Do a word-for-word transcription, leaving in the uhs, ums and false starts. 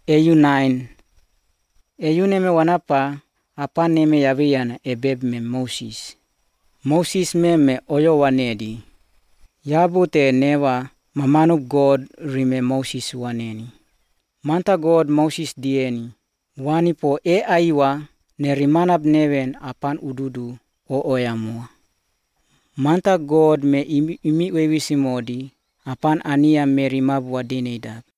Eyu nine. Eyu neme wanapa apa neme yaviana ebeb me Moses. Moses meme oyo wanedi. Yabu te newa mamanuk God rime Moses waneni. Manta God Moses dieni. Wani po e aiwa ne rimanap neven apan ududu o oyamua. Manta God me imi, imi wewisimodi apan ania me rimabwa dinidap.